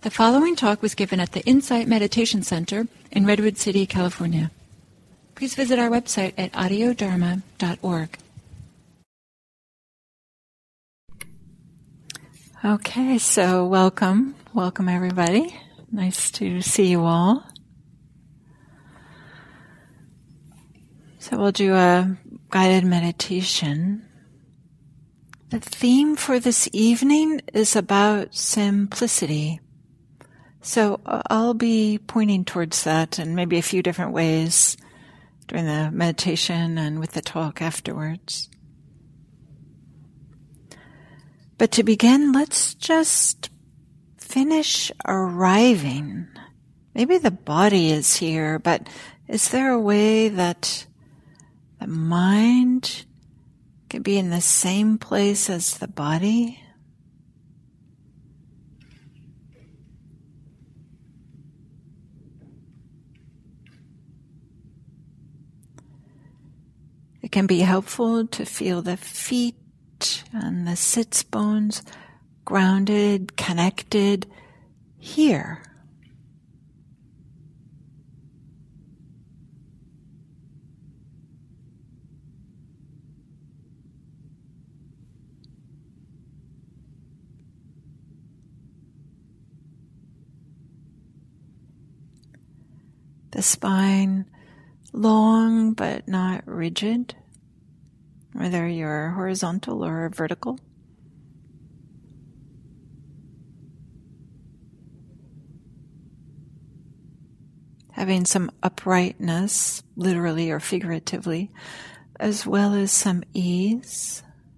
The following talk was given at the Insight Meditation Center in Redwood City, California. Please visit our website at audiodharma.org. Okay, so welcome everybody. Nice to see you all. So we'll do a guided meditation. The theme for this evening is about simplicity. So I'll be pointing towards that in maybe a few different ways during the meditation and with the talk afterwards. But to begin, let's just finish arriving. Maybe the body is here, but is there a way that the mind can be in the same place as the body? It can be helpful to feel the feet and the sits bones grounded, connected here. The spine long but not rigid, whether you're horizontal or vertical. Having some uprightness, literally or figuratively, as well as some ease.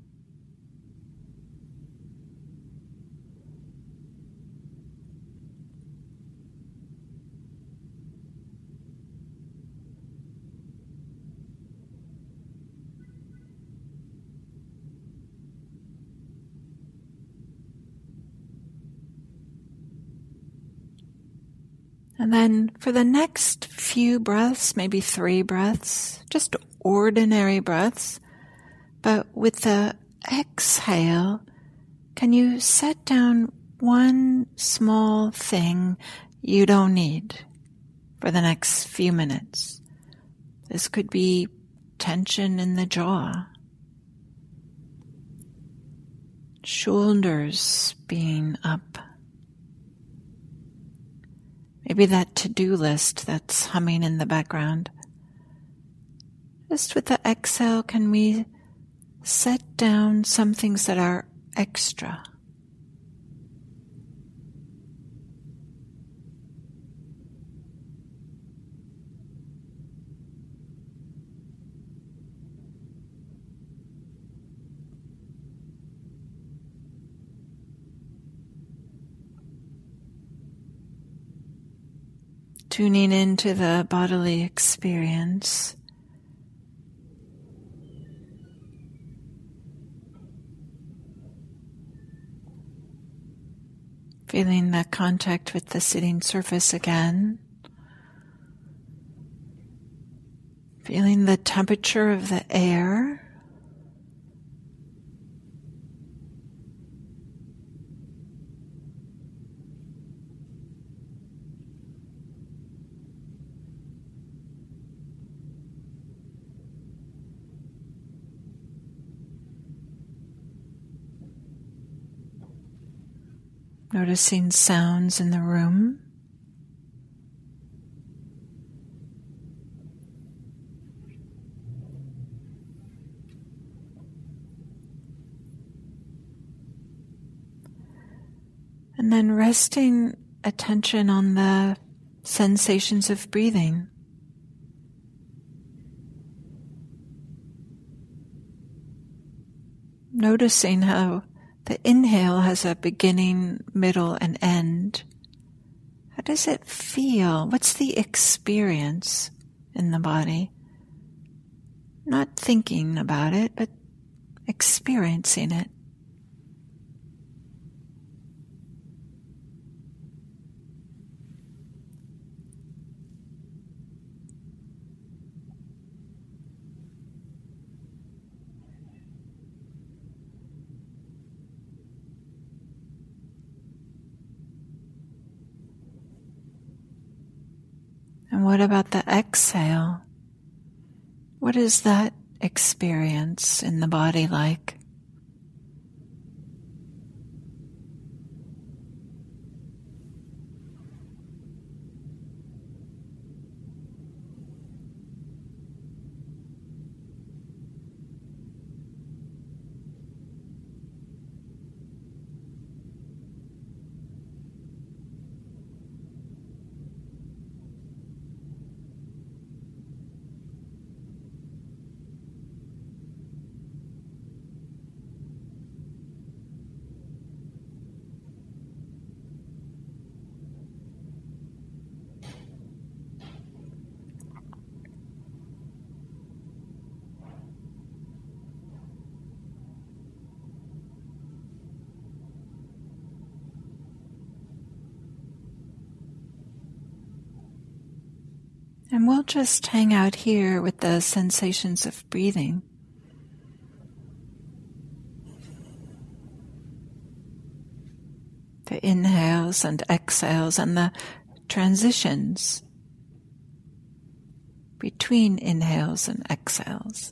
And then for the next few breaths, maybe 3 breaths, just ordinary breaths, but with the exhale, can you set down one small thing you don't need for the next few minutes? This could be tension in the jaw, shoulders being up. Maybe that to-do list that's humming in the background. Just with the exhale, can we set down some things that are extra? Tuning into the bodily experience. Feeling the contact with the sitting surface again. Feeling the temperature of the air. Noticing sounds in the room. And then resting attention on the sensations of breathing. Noticing how the inhale has a beginning, middle, and end. How does it feel? What's the experience in the body? Not thinking about it, but experiencing it. And what about the exhale? What is that experience in the body like? And we'll just hang out here with the sensations of breathing. The inhales and exhales and the transitions between inhales and exhales.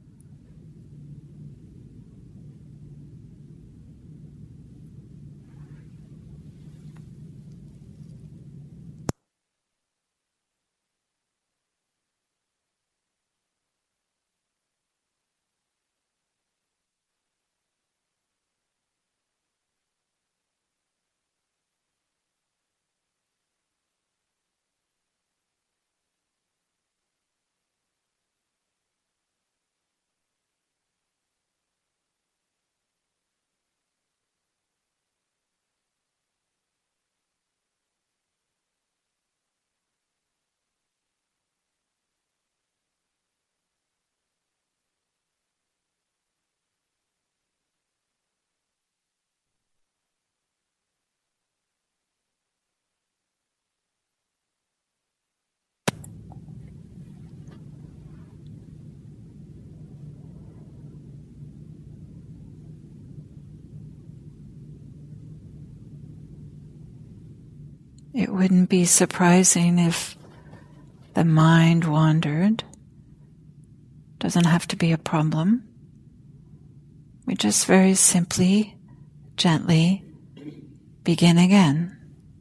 It wouldn't be surprising if the mind wandered. Doesn't have to be a problem. We just very simply, gently begin again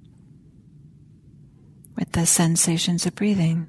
with the sensations of breathing.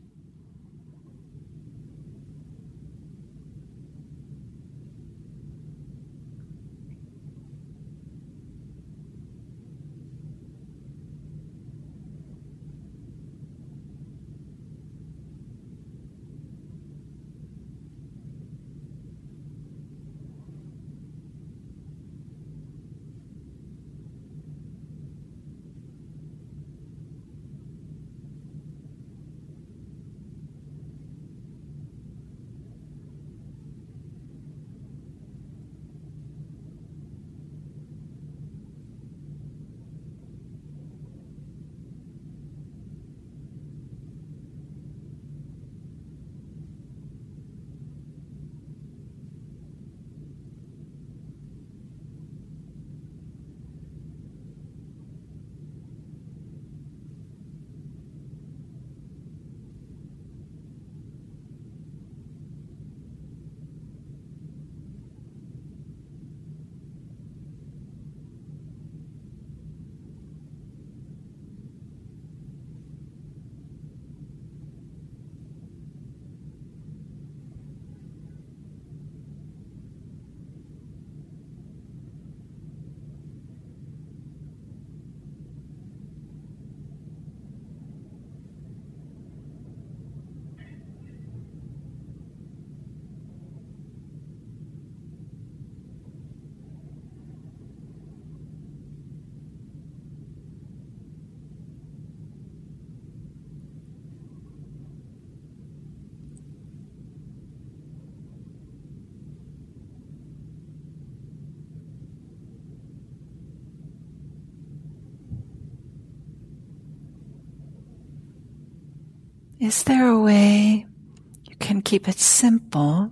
Is there a way you can keep it simple,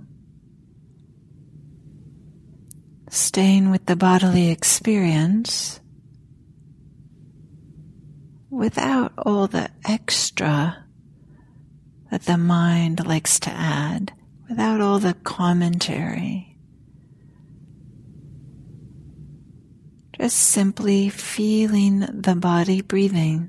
staying with the bodily experience without all the extra that the mind likes to add without all the commentary. Just simply feeling the body breathing.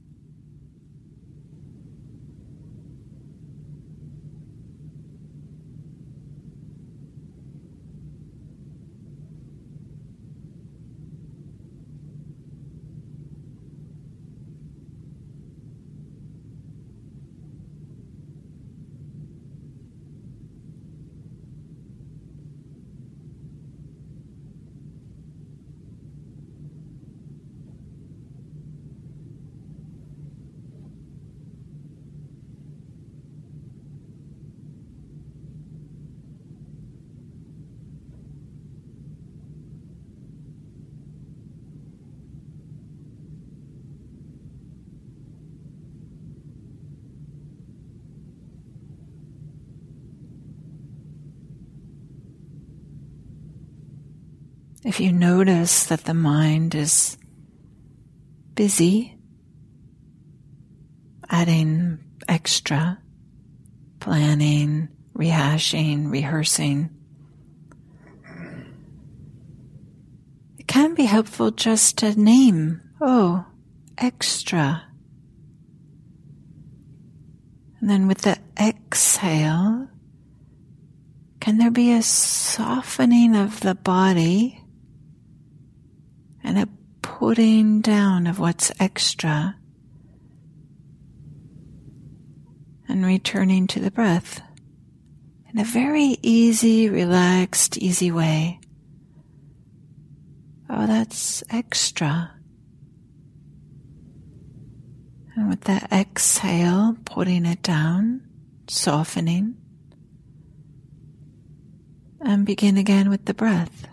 If you notice that the mind is busy, adding extra, planning, rehashing, rehearsing, it can be helpful just to name, oh, extra. And then with the exhale, can there be a softening of the body and a putting down of what's extra and returning to the breath in a very easy, relaxed, easy way? Oh, that's extra. And with the exhale, putting it down, softening, and begin again with the breath.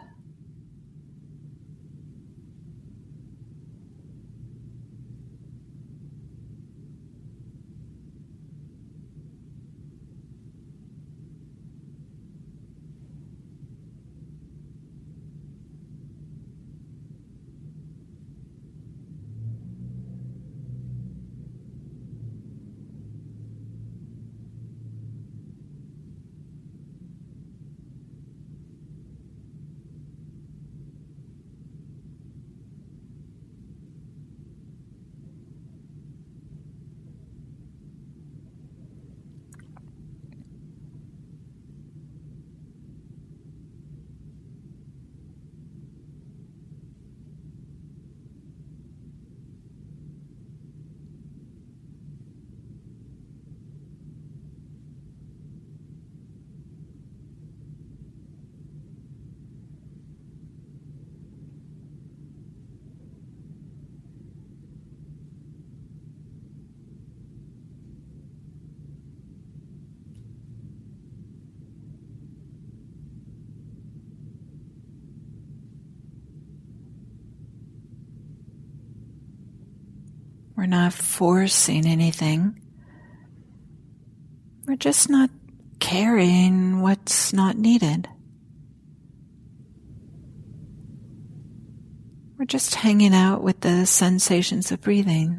We're not forcing anything. We're just not carrying what's not needed. We're just hanging out with the sensations of breathing.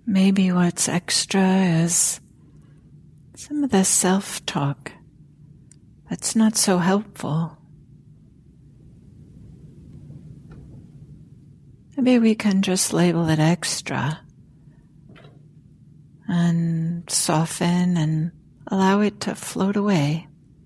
Maybe what's extra is some of the self-talk that's not so helpful. Maybe we can just label it extra and soften and allow it to float away.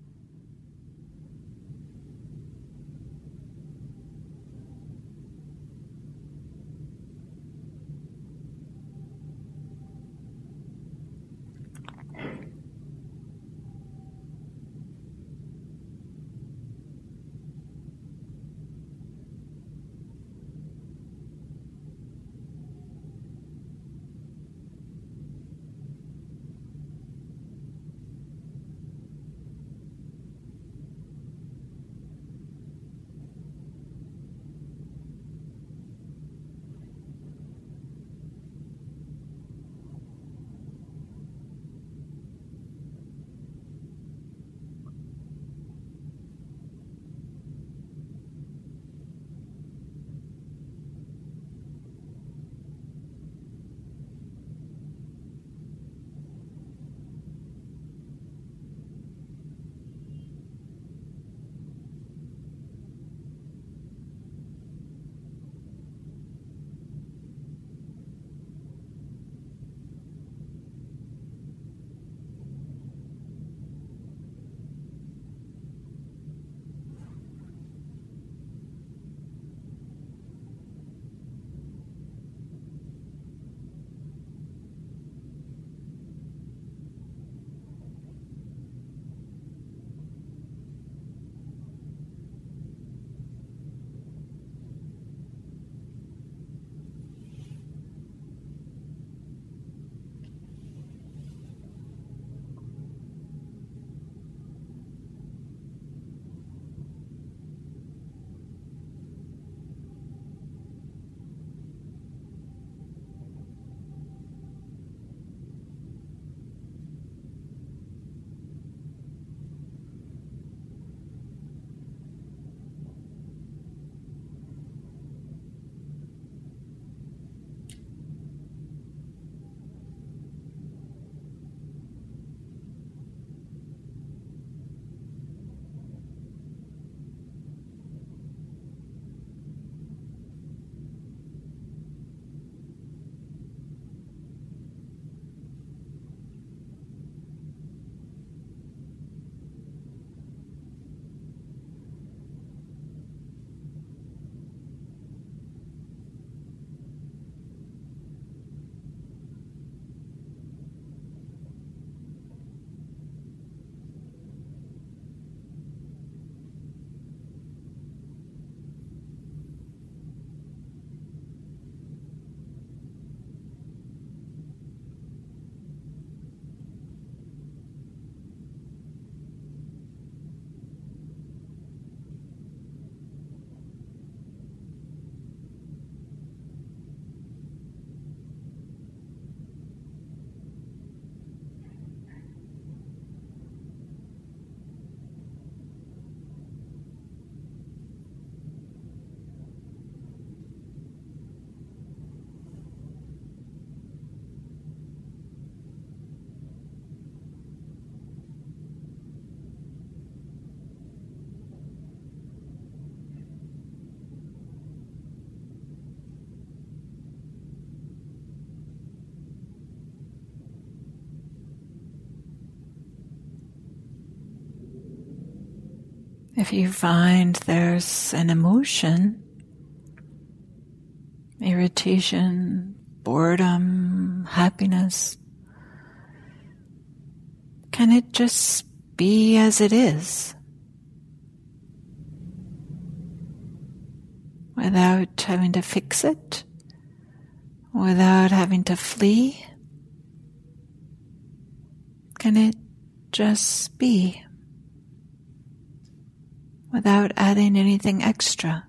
If you find there's an emotion, irritation, boredom, happiness, can it just be as it is? Without having to fix it? Without having to flee? Can it just be? Without adding anything extra?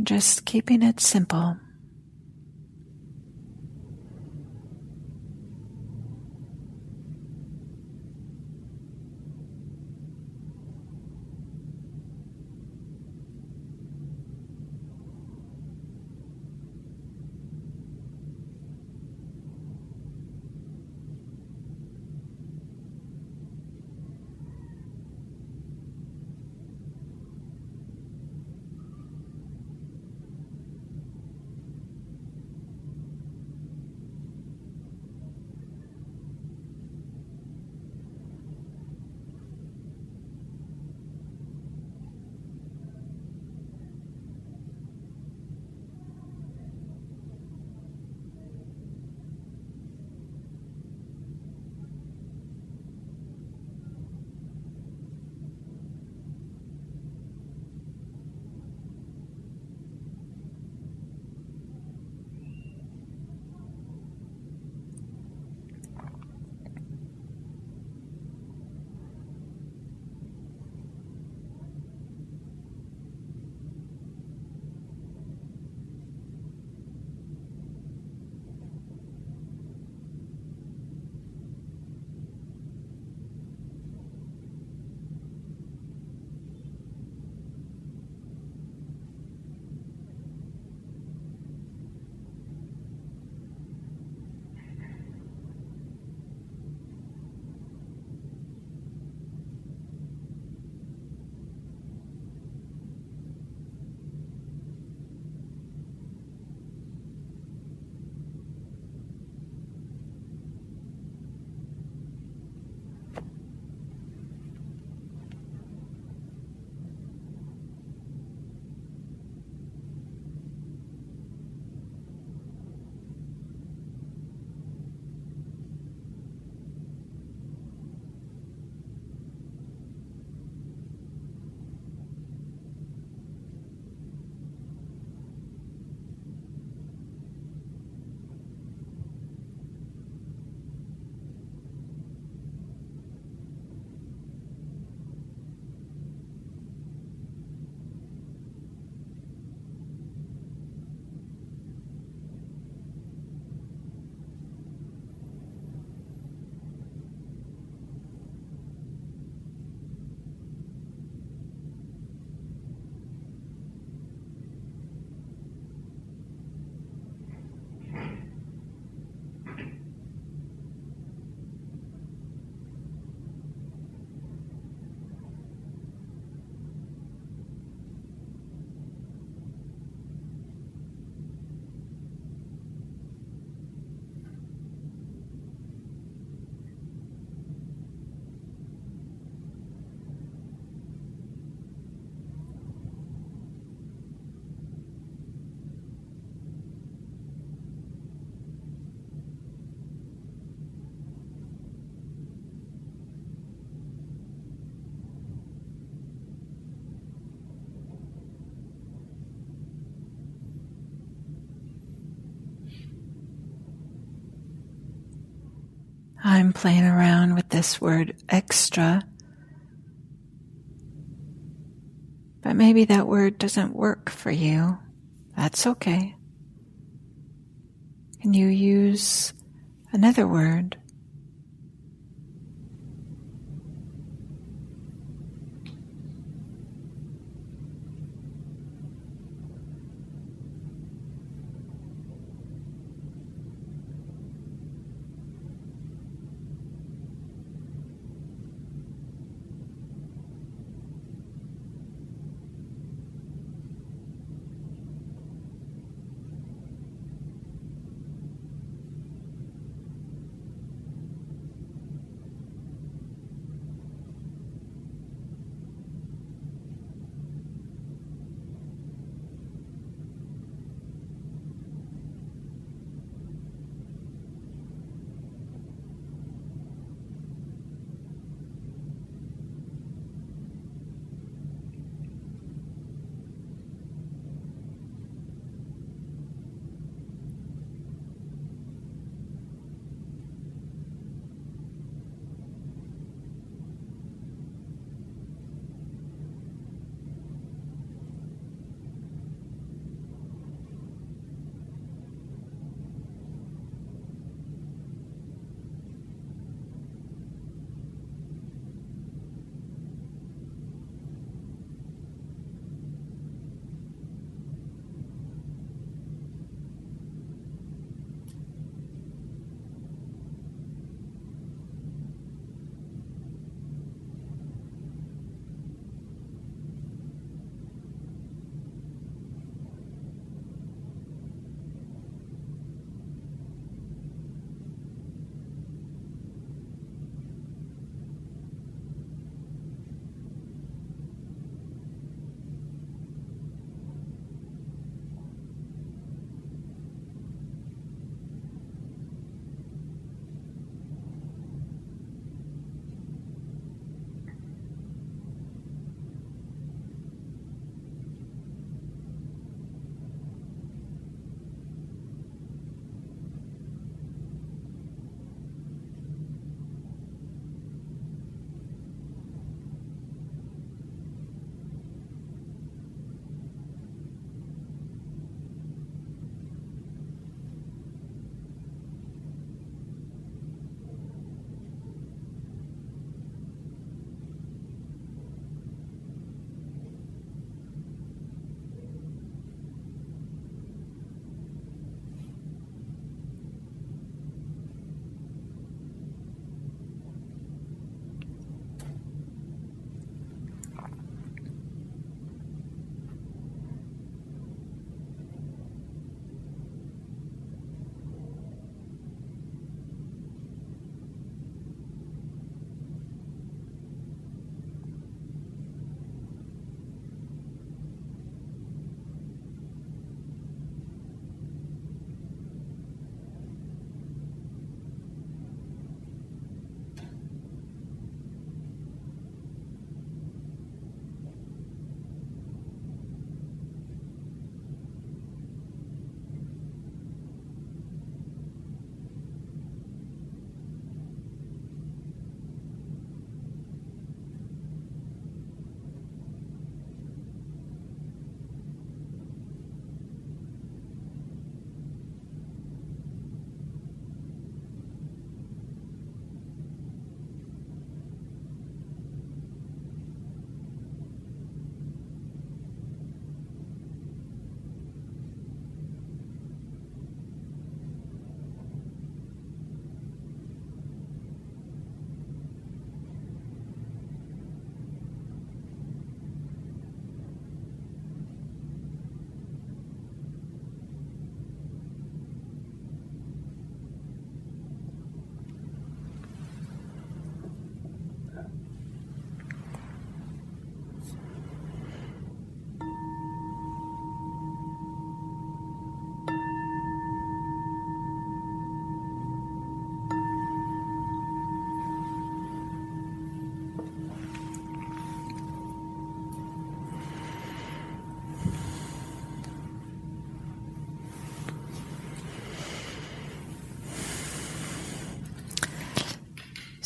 We're just keeping it simple. I'm playing around with this word extra, but maybe that word doesn't work for you. That's okay. Can you use another word?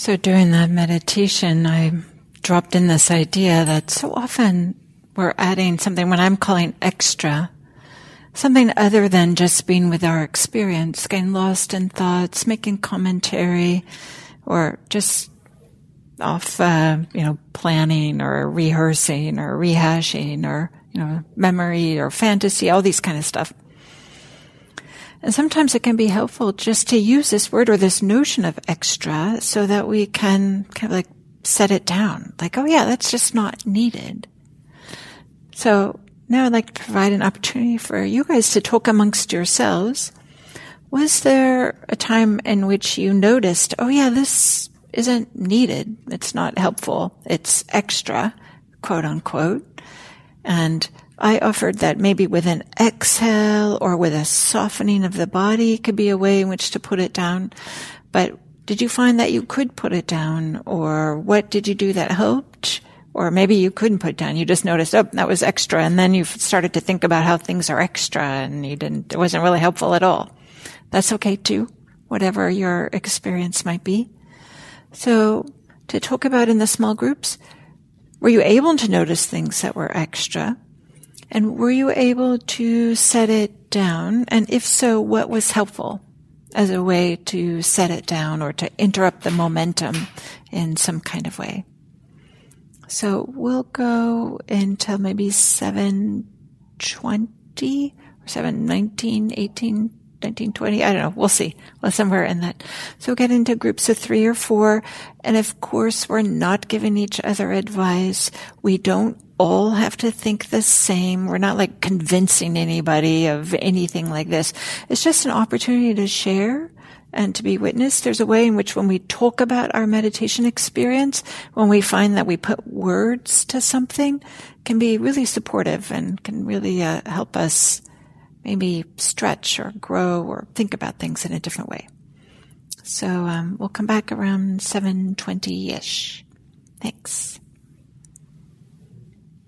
So during that meditation, I dropped in this idea that so often we're adding something, what I'm calling extra, something other than just being with our experience, getting lost in thoughts, making commentary, or just off, planning or rehearsing or rehashing or, memory or fantasy, all these kind of stuff. And sometimes it can be helpful just to use this word or this notion of extra so that we can kind of like set it down. Like, oh yeah, that's just not needed. So now I'd like to provide an opportunity for you guys to talk amongst yourselves. Was there a time in which you noticed, oh yeah, this isn't needed, it's not helpful, it's extra, quote unquote, and I offered that maybe with an exhale or with a softening of the body could be a way in which to put it down. But did you find that you could put it down? Or what did you do that helped? Or maybe you couldn't put it down. You just noticed, oh, that was extra. And then you started to think about how things are extra and it wasn't really helpful at all. That's okay too, whatever your experience might be. So to talk about in the small groups, were you able to notice things that were extra? And were you able to set it down? And if so, what was helpful as a way to set it down or to interrupt the momentum in some kind of way? So we'll go until maybe 7:20 or 7:19, 18, 19, 20. I don't know. We'll see. Well, somewhere in that. So we'll get into groups of 3 or 4. And of course, we're not giving each other advice. We don't all have to think the same. We're not like convincing anybody of anything like this. It's just an opportunity to share and to be witnessed. There's a way in which when we talk about our meditation experience, when we find that we put words to something, can be really supportive and can really help us maybe stretch or grow or think about things in a different way. So we'll come back around 7:20-ish. Thanks.